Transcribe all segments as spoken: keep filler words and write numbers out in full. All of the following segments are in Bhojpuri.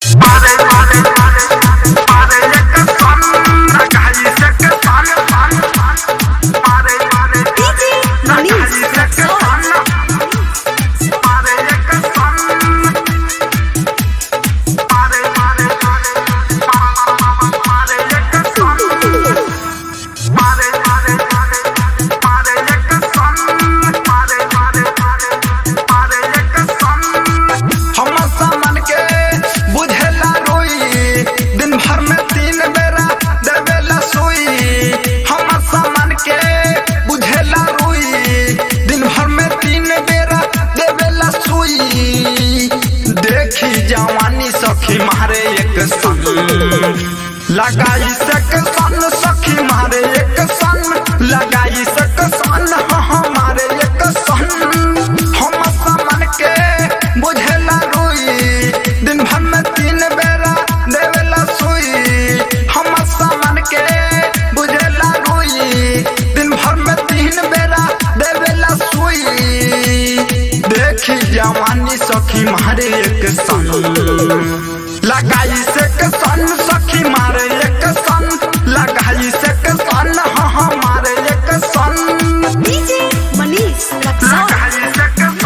जवानी सखी मारे एक सन लगाई सक सन सखी मारे एक सन लगाई सक सन हमारे एक सन हम समन के बुझेला रोई दिन भर में तीन बेरा देवेला सोई हम समन के बुझेला रोई दिन भर में तीन बेरा देवेला सोई देखी जवानी सखी मारे एक सन लगाई से सन सखी मारे एक सन लगाई से सन हमारे एक सन डीजे मनीष लगाई से सन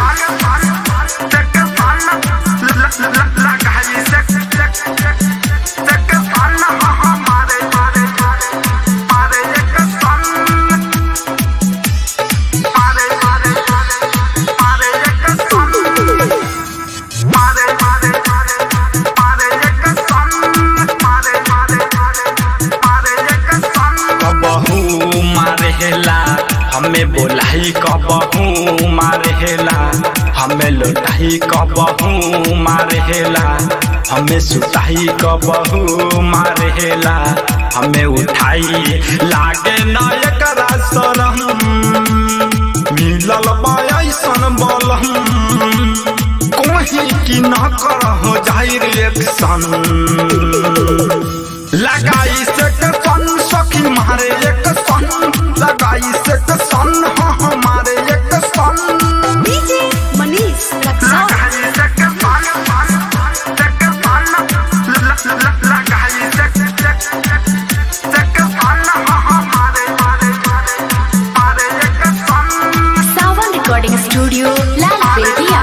लगाई से सन हमारे मारे एक सन मारे मारे मारे एक सन मारे मारे कबहू मारेला हमें बोलाई कबहू मारेला हमें लौटाई कबहू मारेला हमें सुताई कबहू मारेला हमें उठाई लागे न एकरा शरम मिलल बा ऐसन बलम कोही की न कर हो जाई रिएक्शन लगाई से सन सखी मारे एक सन लगाई से सन हमारे एक सन डीजे मनीष लगाई से सन लगाई से सन हमारे मारे एक सन सावन रिकॉर्डिंग स्टूडियो लाल बेटिया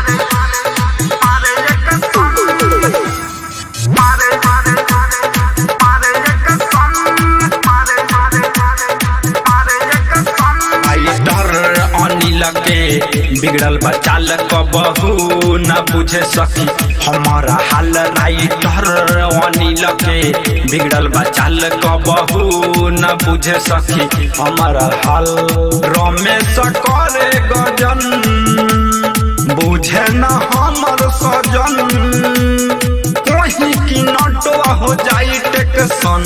के बिगड़ल बचाल कबहू न बुझे सकी हमारा हाल राइटर अनिल के बिगड़ल बचाल कबहू न बुझे सकी हमारा हाल रमेश करे गजन बुझे न हमर सजन कोही की नटवा हो जाई टेक्सन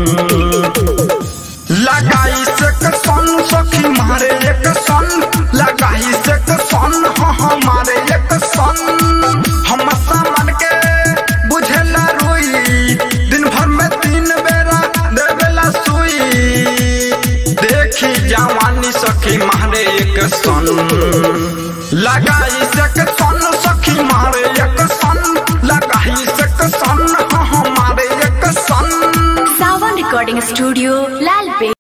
लगाई से सन सखी मारे एक सन लगाई से सन हमारे एक सन हम समन के बुझेला रोई दिन भर में तीन बेरा देवेला सोई देखी जवानी सखी मारे एक सन लगाई से सन सखी मारे एक सन लगाई से सन हमारे एक सन सावन रिकॉर्डिंग स्टूडियो लाल